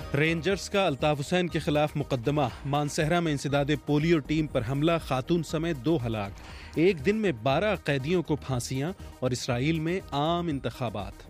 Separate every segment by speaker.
Speaker 1: Rangers کا الطاف حسین کے خلاف مقدمہ، مانسہرہ میں انسداد پولیو ٹیم پر حملہ، خاتون سمیت 2 ہلاک، ایک دن میں 12 قیدیوں کو پھانسیاں، اور اسرائیل میں عام انتخابات۔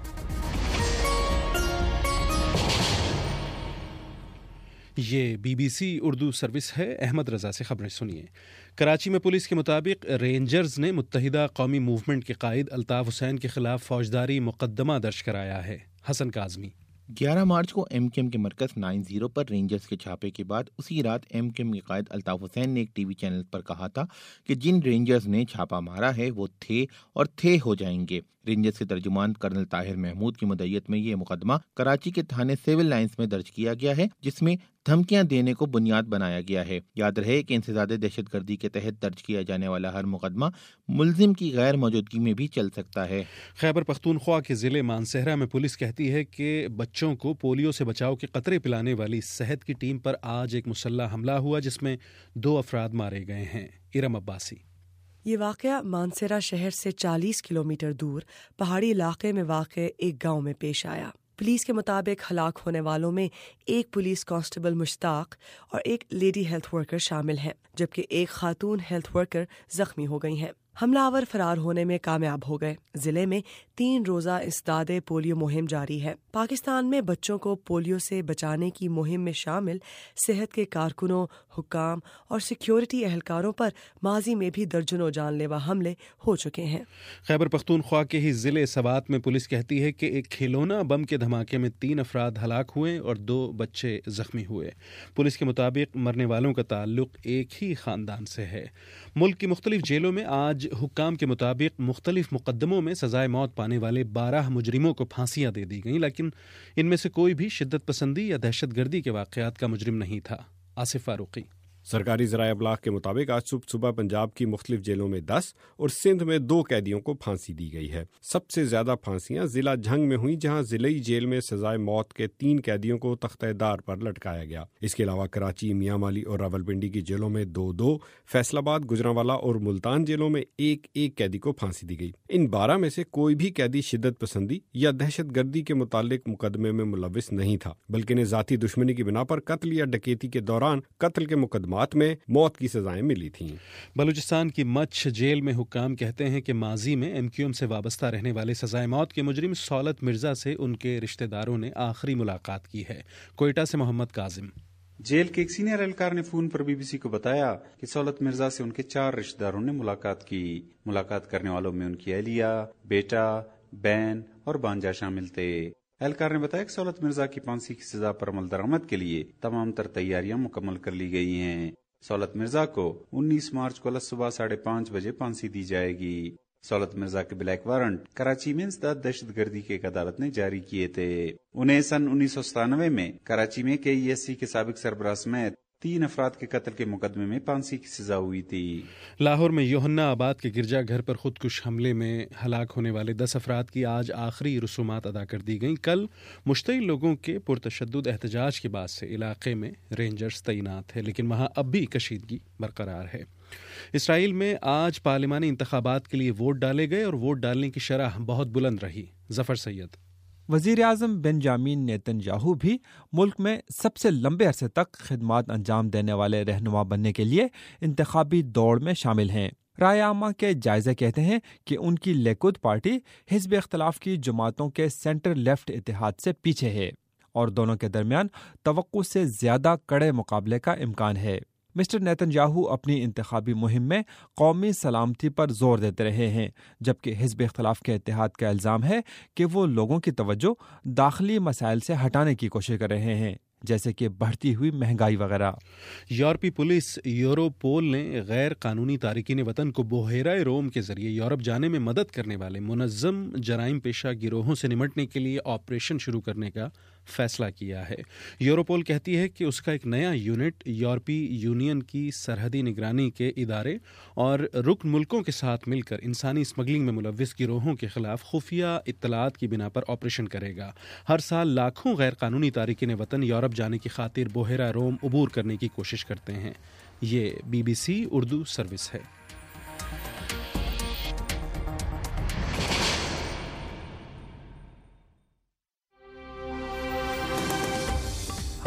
Speaker 1: یہ BBC اردو سروس ہے۔ احمد رضا سے خبریں سنیے۔ کراچی میں پولیس کے مطابق رینجرز نے متحدہ قومی موومنٹ کے قائد الطاف حسین کے خلاف فوجداری مقدمہ درج کرایا ہے۔ حسن کاظمی۔
Speaker 2: 11 مارچ کو ایم کیو ایم کے مرکز 90 پر رینجرز کے چھاپے کے بعد اسی رات ایم کیو ایم کے قائد الطاف حسین نے ایک ٹی وی چینل پر کہا تھا کہ جن رینجرز نے چھاپا مارا ہے وہ تھے اور تھے ہو جائیں گے۔ رینجرز کے ترجمان کرنل طاہر محمود کی مدعیت میں یہ مقدمہ کراچی کے تھانے سول لائنز میں درج کیا گیا ہے، جس میں دھمکیاں دینے کو بنیاد بنایا گیا ہے۔ یاد رہے کہ انسداد دہشت گردی کے تحت درج کیا جانے والا ہر مقدمہ ملزم کی غیر موجودگی میں بھی چل سکتا ہے۔
Speaker 1: خیبر پختونخوا کے ضلع مانسہرہ میں پولیس کہتی ہے کہ بچوں کو پولیو سے بچاؤ کے قطرے پلانے والی صحت کی ٹیم پر آج ایک مسلح حملہ ہوا، جس میں 2 افراد مارے گئے ہیں۔ ارم عباسی۔
Speaker 3: یہ واقعہ مانسہرہ شہر سے 40 کلومیٹر دور پہاڑی علاقے میں واقع ایک گاؤں میں پیش آیا۔ پولیس کے مطابق ہلاک ہونے والوں میں ایک پولیس کانسٹیبل مشتاق اور ایک لیڈی ہیلتھ ورکر شامل ہیں، جبکہ ایک خاتون ہیلتھ ورکر زخمی ہو گئی ہیں۔ حملہ آور فرار ہونے میں کامیاب ہو گئے۔ ضلع میں 3 روزہ انسداد پولیو مہم جاری ہے۔ پاکستان میں بچوں کو پولیو سے بچانے کی مہم میں شامل صحت کے کارکنوں، حکام اور سیکیورٹی اہلکاروں پر ماضی میں بھی درجنوں جان لیوا حملے ہو چکے ہیں۔
Speaker 1: خیبر پختونخوا کے ہی ضلع سوات میں پولیس کہتی ہے کہ ایک کھلونا بم کے دھماکے میں 3 افراد ہلاک ہوئے اور 2 بچے زخمی ہوئے۔ پولیس کے مطابق مرنے والوں کا تعلق ایک ہی خاندان سے ہے۔ ملک کی مختلف جیلوں میں آج حکام کے مطابق مختلف مقدموں میں سزائے موت پانے والے 12 مجرموں کو پھانسیاں دے دی گئیں، لیکن ان میں سے کوئی بھی شدت پسندی یا دہشت گردی کے واقعات کا مجرم نہیں تھا۔ آصف فاروقی۔
Speaker 4: سرکاری ذرائع ابلاغ کے مطابق آج صبح پنجاب کی مختلف جیلوں میں 10 اور سندھ میں 2 قیدیوں کو پھانسی دی گئی ہے۔ سب سے زیادہ پھانسیاں ضلع جھنگ میں ہوئیں، جہاں ضلعی جیل میں سزائے موت کے 3 قیدیوں کو تختہ دار پر لٹکایا گیا۔ اس کے علاوہ کراچی، میاں مالی اور راولپنڈی کی جیلوں میں 2 فیصل آباد، گجرانوالہ اور ملتان جیلوں میں 1 قیدی کو پھانسی دی گئی۔ ان 12 میں سے کوئی بھی قیدی شدت پسندی یا دہشت گردی کے متعلق مقدمے میں ملوث نہیں تھا، بلکہ انہیں ذاتی دشمنی کی بنا پر قتل یا ڈکیتی کے دوران قتل کے مقدمات میں موت کی سزائیں ملی تھیں۔
Speaker 1: بلوچستان کی مچھ جیل میں حکام کہتے ہیں کہ ماضی میں ایم کیو ایم سے وابستہ رہنے والے سزائے موت کے مجرم سولت مرزا سے ان کے رشتہ داروں نے آخری ملاقات کی ہے۔ کوئٹہ سے محمد کاظم۔
Speaker 5: جیل کے ایک سینئر اہلکار نے فون پر BBC کو بتایا کہ سولت مرزا سے ان کے 4 رشتہ داروں نے ملاقات کی۔ ملاقات کرنے والوں میں ان کی اہلیہ، بیٹا، بہن اور بانجا شامل تھے۔ اہلکار نے بتایا کہ سولت مرزا کی پھانسی کی سزا پر عمل درآمد کے لیے تمام تر تیاریاں مکمل کر لی گئی ہیں۔ سولت مرزا کو 19 مارچ کو صبح 5:30 بجے پھانسی دی جائے گی۔ سولت مرزا کے بلیک وارنٹ کراچی میں انسداد دہشت گردی کی ایک عدالت نے جاری کیے تھے۔ انہیں سن 1997 میں کراچی میں KESC کے سابق سربراہ سمیت 3 افراد کے قتل کے مقدمے میں پھانسی کی سزا ہوئی تھی۔
Speaker 1: لاہور میں یوحنا آباد کے گرجا گھر پر خودکش حملے میں ہلاک ہونے والے 10 افراد کی آج آخری رسومات ادا کر دی گئیں۔ کل مشتعل لوگوں کے پرتشدد احتجاج کے بعد سے علاقے میں رینجرز تعینات ہے، لیکن وہاں اب بھی کشیدگی برقرار ہے۔ اسرائیل میں آج پارلیمانی انتخابات کے لیے ووٹ ڈالے گئے اور ووٹ ڈالنے کی شرح بہت بلند رہی۔ ظفر سید۔
Speaker 6: وزیر اعظم بنجامین نیتن یاہو بھی ملک میں سب سے لمبے عرصے تک خدمات انجام دینے والے رہنما بننے کے لیے انتخابی دوڑ میں شامل ہیں۔ رائے عامہ کے جائزے کہتے ہیں کہ ان کی لیکود پارٹی حزب اختلاف کی جماعتوں کے سینٹر لیفٹ اتحاد سے پیچھے ہے اور دونوں کے درمیان توقع سے زیادہ کڑے مقابلے کا امکان ہے۔ مسٹر نیتن یاہو اپنی انتخابی مہم میں قومی سلامتی پر زور دیتے رہے ہیں، جبکہ حزب اختلاف کے اتحاد کا الزام ہے کہ وہ لوگوں کی توجہ داخلی مسائل سے ہٹانے کی کوشش کر رہے ہیں، جیسے کہ بڑھتی ہوئی مہنگائی وغیرہ۔
Speaker 1: یورپی پولیس یوروپول نے غیر قانونی تارکین وطن کو بحیرہ روم کے ذریعے یورپ جانے میں مدد کرنے والے منظم جرائم پیشہ گروہوں سے نمٹنے کے لیے آپریشن شروع کرنے کا فیصلہ کیا ہے۔ یوروپول کہتی ہے کہ اس کا ایک نیا یونٹ یورپی یونین کی سرحدی نگرانی کے ادارے اور رکن ملکوں کے ساتھ مل کر انسانی اسمگلنگ میں ملوث گروہوں کے خلاف خفیہ اطلاعات کی بنا پر آپریشن کرے گا۔ ہر سال لاکھوں غیر قانونی تارکین وطن یورپ جانے کی خاطر بحیرہ روم عبور کرنے کی کوشش کرتے ہیں۔ یہ BBC اردو سروس ہے۔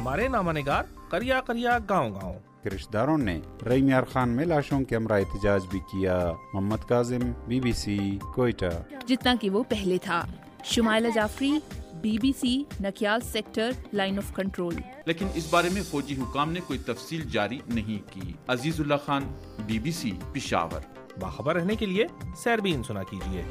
Speaker 7: हमारे नामानिगार करिया करिया गाँव-गाँव
Speaker 5: के रिश्तेदारों ने रईम यार खान में लाशों के हमरा एहतजाज भी किया। मोहम्मद काजिम, BBC, कोयटा।
Speaker 8: जितना कि वो पहले था। Shumaila Jafri, BBC, Nakiyal sector, line of control.
Speaker 9: लेकिन इस बारे में फौजी हुकाम ने कोई तफसील जारी नहीं की। अजीजुल्लाह खान, BBC, पिशावर।
Speaker 7: बाखबर रहने के लिए सैरबीन सुना कीजिए।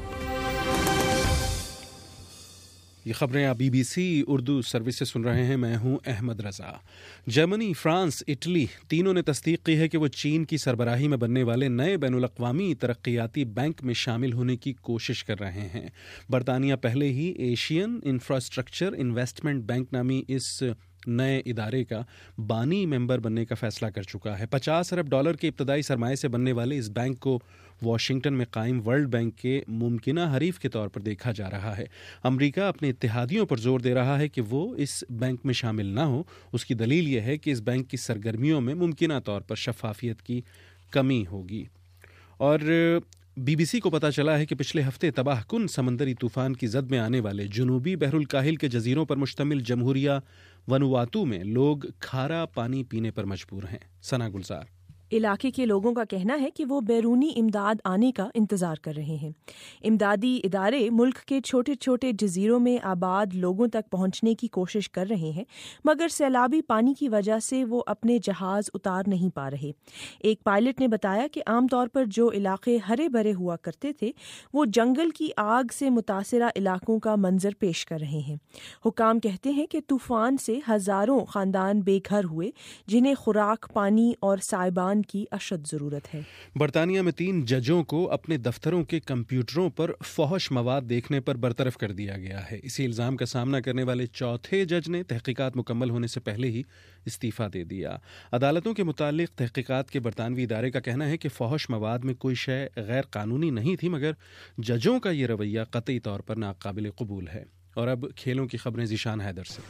Speaker 1: ये खबरें आप BBC उर्दू सर्विस से सुन रहे हैं। मैं हूं Ahmed Raza. Germany, France, Italy तीनों ने तस्दीक की है कि वो चीन की सरबराही में बनने वाले नए बैनुल-अक़वामी तरक्याती बैंक में शामिल होने की कोशिश कर रहे हैं। बरतानिया पहले ही एशियन इंफ्रास्ट्रक्चर इन्वेस्टमेंट बैंक नामी इस नए इदारे का बानी मेंबर बनने का फैसला कर चुका है। $50 अरब के इब्तदाई सरमाए से बनने वाले इस बैंक को वाशिंगटन में कायम वर्ल्ड बैंक के मुमकिना हरीफ के तौर पर देखा जा रहा है। अमेरिका अपने इत्तेहादियों पर जोर दे रहा है कि वो इस बैंक में शामिल ना हो। उसकी दलील यह है कि इस बैंक की सरगर्मियों में मुमकिना तौर पर शफाफियत की कमी होगी। और BBC को पता चला है कि पिछले हफ्ते तबाहकुन समंदरी तूफान की जद में आने वाले जुनूबी बहरुल काहिल के जजीरों पर मुश्तमिल जमहूरिया वनुवातू में लोग खारा पानी पीने पर मजबूर हैं। सना गुलजार।
Speaker 10: इलाके के लोगों का कहना है कि वो बैरूनी इमदाद आने का इंतज़ार कर रहे हैं। इमदादी इदारे मुल्क के छोटे छोटे जजीरों में आबाद लोगों तक पहुंचने की कोशिश कर रहे हैं, मगर सैलाबी पानी की वजह से वो अपने जहाज़ उतार नहीं पा रहे। एक पायलट ने बताया कि आमतौर पर जो इलाके हरे भरे हुआ करते थे वो जंगल की आग से मुतासरा इलाकों का मंजर पेश कर रहे हैं। हुकाम कहते हैं कि तूफ़ान से हज़ारों ख़ानदान बेघर हुए, जिन्हें खुराक, पानी और साइबान की अशद जरूरत है।
Speaker 1: बरतानिया में 3 जजों को अपने दफ्तरों के कंप्यूटरों पर फौहश मवाद देखने पर बरतरफ कर दिया गया है। इसी इल्ज़ाम का सामना करने वाले चौथे जज ने तहकीकात मुकम्मल होने से पहले ही इस्तीफ़ा दे दिया। अदालतों के मुतालिक तहकीकात के बरतानवी इदारे का कहना है कि फौहश मवाद में कोई शय गैर कानूनी नहीं थी, मगर जजों का ये रवैया कतई तौर पर नाकाबिल कबूल है। और अब खेलों की खबरें ज़ीशान हैदर से।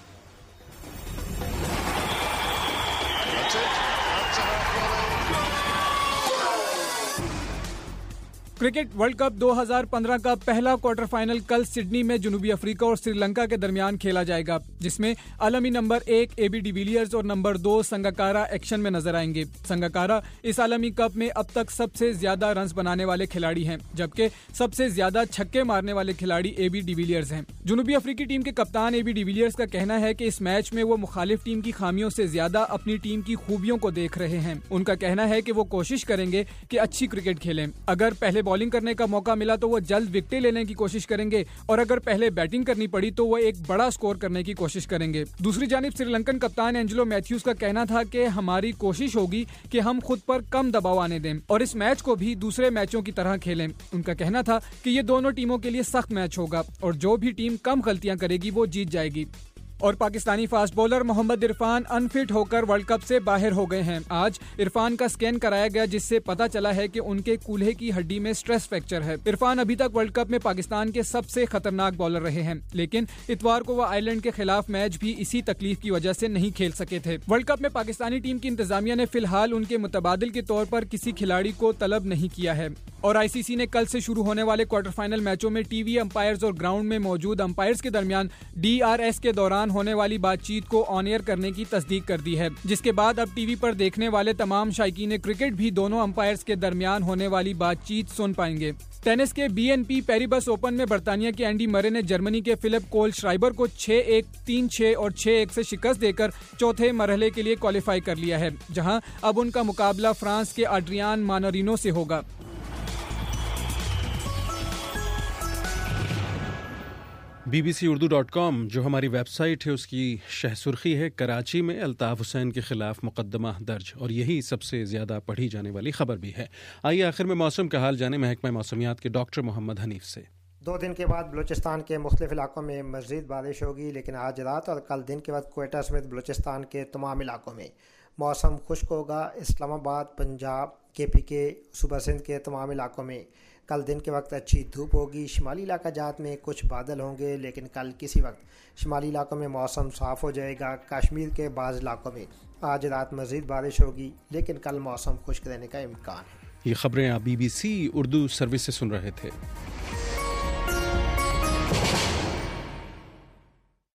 Speaker 11: क्रिकेट वर्ल्ड कप 2015 का पहला क्वार्टर फाइनल कल सिडनी में जनूबी अफ्रीका और श्रीलंका के दरमियान खेला जाएगा, जिसमें आलमी नंबर 1 AB डिविलियर्स और नंबर 2 संगाकारा एक्शन में नजर आएंगे। संगाकारा इस आलमी कप में अब तक सबसे ज्यादा रन्स बनाने वाले खिलाड़ी हैं, जबकि सबसे ज्यादा छक्के मारने वाले खिलाड़ी AB डिविलियर्स हैं। जनूबी अफ्रीकी टीम के कप्तान AB डिविलियर्स का कहना है कि इस मैच में वो मुखालिफ टीम की खामियों से ज्यादा अपनी टीम की खूबियों को देख रहे हैं। उनका कहना है कि वो कोशिश करेंगे कि अच्छी क्रिकेट खेलें। अगर पहले बॉलिंग करने का मौका मिला तो वो जल्द विकेटें लेने की कोशिश करेंगे, और अगर पहले बैटिंग करनी पड़ी तो वो एक बड़ा स्कोर करने की कोशिश करेंगे। दूसरी जानिब श्रीलंकन कप्तान एंजेलो मैथ्यूज का कहना था कि हमारी कोशिश होगी कि हम खुद पर कम दबाव आने दें और इस मैच को भी दूसरे मैचों की तरह खेलें। उनका कहना था कि ये दोनों टीमों के लिए सख्त मैच होगा और जो भी टीम कम गलतियां करेगी वो जीत जाएगी। और Pakistani fast bowler Mohammad Irfan unfit होकर वर्ल्ड कप से बाहर हो गए हैं। आज इरफान का स्कैन कराया गया, जिससे पता चला है कि उनके कूल्हे की हड्डी में स्ट्रेस फ्रैक्चर है। इरफान अभी तक वर्ल्ड कप में पाकिस्तान के सबसे खतरनाक बॉलर रहे हैं, लेकिन इतवार को वो आयरलैंड के खिलाफ मैच भी इसी तकलीफ की वजह से नहीं खेल सके थे। वर्ल्ड कप में पाकिस्तानी टीम की इंतजामिया ने फिलहाल उनके मुतबादिल के तौर पर किसी खिलाड़ी को तलब नहीं किया है। और ICC ने कल से शुरू होने वाले क्वार्टर फाइनल मैचों में टीवी अंपायर्स और ग्राउंड में मौजूद अंपायर्स के दरमियान DRS के दौरान होने वाली बातचीत को ऑन एयर करने की तस्दीक कर दी है, जिसके बाद अब टीवी पर देखने वाले तमाम शायकीन क्रिकेट भी दोनों अंपायर्स के दरमियान होने वाली बातचीत सुन पाएंगे। टेनिस के BNP पेरिबस ओपन में बरतानिया के एंडी मरे ने जर्मनी के फिलिप कोल श्राइबर को 6-1, 3-6 और 6-1 से शिकस्त देकर चौथे मरहले के लिए क्वालिफाई कर लिया है, जहां अब उनका मुकाबला फ्रांस के एड्रियान मानोरिनो से होगा।
Speaker 1: BBC-Urdu.com जो हमारी वेबसाइट है, उसकी शह सुर्खी है कराची में अल्ताफ हुसैन के खिलाफ मुकदमा दर्ज, और यही सबसे ज़्यादा पढ़ी जाने वाली खबर भी है। आइए आखिर में मौसम का हाल जाने महकमा मौसमियात के डॉक्टर मोहम्मद हनीफ से।
Speaker 12: 2 दिन के बाद बलूचिस्तान के मुख्तलिफ इलाकों में मज़ीद बारिश होगी, लेकिन आज रात और कल दिन के बाद क्वेटा समेत बलूचिस्तान के तमाम इलाकों में मौसम खुश्क होगा। इस्लामाबाद, पंजाब, KPK, सूबा सिंध के तमाम इलाकों में कल दिन के वक्त अच्छी धूप होगी। शुमाली इलाका जात में कुछ बादल होंगे, लेकिन कल किसी वक्त शुमाली इलाकों में मौसम साफ़ हो जाएगा। कश्मीर के बाज़ इलाकों में आज रात मज़ीद बारिश होगी, लेकिन कल मौसम खुश्क रहने का इम्कान है।
Speaker 1: ये खबरें आप BBC उर्दू सर्विस से सुन रहे थे।